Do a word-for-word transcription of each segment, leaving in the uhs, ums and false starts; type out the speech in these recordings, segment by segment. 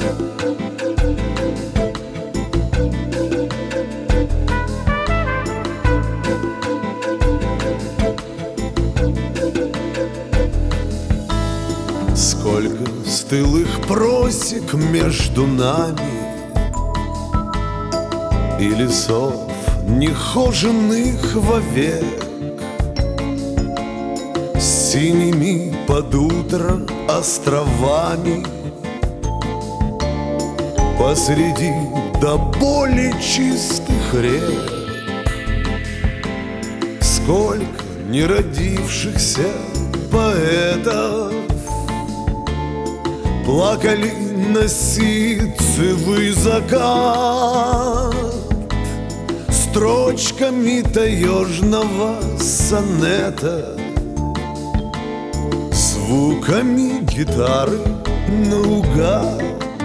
Сколько стылых просек между нами и лесов нехоженных вовек, с синими под утро островами посреди до боли чистых рек. Сколько неродившихся поэтов плакали на ситцевый закат строчками таежного сонета, звуками гитары наугад.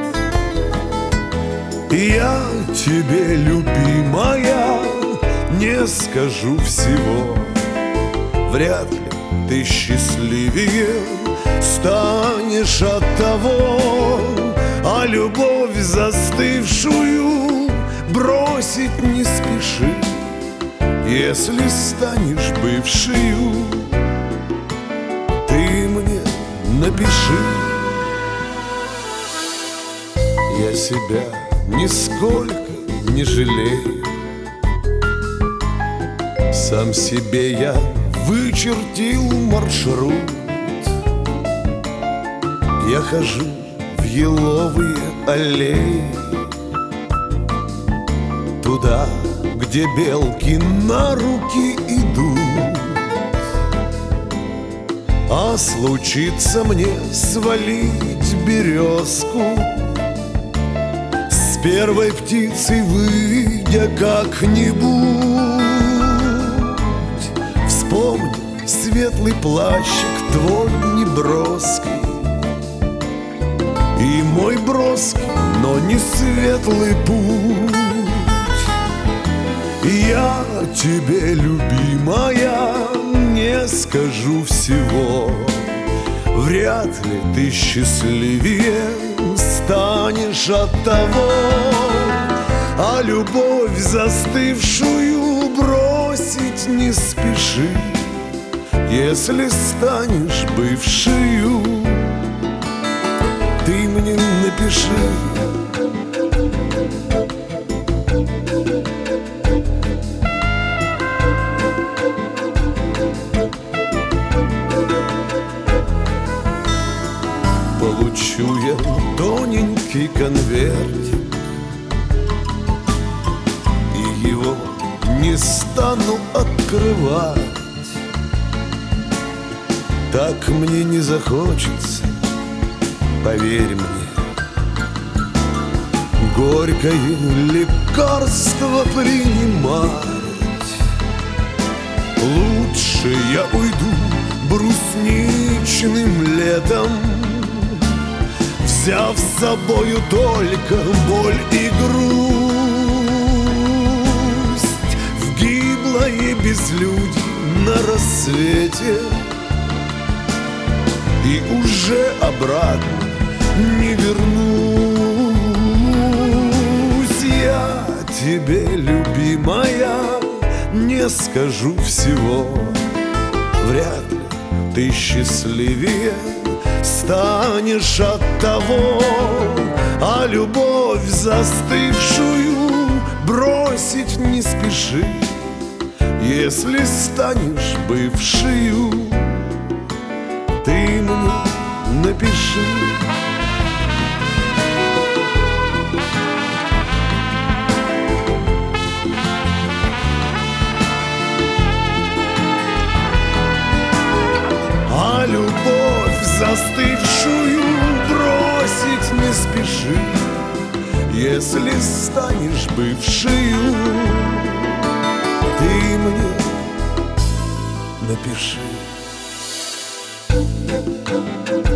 Я тебе, любимая, не скажу всего. Вряд ли ты счастливее станешь от того, а любовь застывшую бросить не спеши. Если станешь бывшею, ты мне напиши. Я себя нисколько не жалею, сам себе я вычертил маршрут. Я хожу в еловые аллеи, туда, где белки на руки идут. А случится мне свалить березку, с первой птицей выйдя как-нибудь, вспомни светлый плащик твой неброский и мой броский, но не светлый путь. Я тебе, любимая, не скажу всего. Вряд ли ты счастливее станешь от того, а любовь застывшую бросить не спеши. Если станешь бывшею, ты мне напиши. Получу я тоненький конвертик, и его не стану открывать. Так мне не захочется, поверь мне, горькое лекарство принимать. Лучше я уйду брусничным летом, взяв с собою только боль и грусть, в гиблое безлюдье на рассвете, и уже обратно не вернусь. Я тебе, любимая, не скажу всего. Вряд ли ты счастливее станешь от того, а любовь застывшую бросить не спеши. Если станешь бывшею, ты мне напиши. А любовь застывшую бросить не спеши. Если станешь бывшею, ты мне напиши.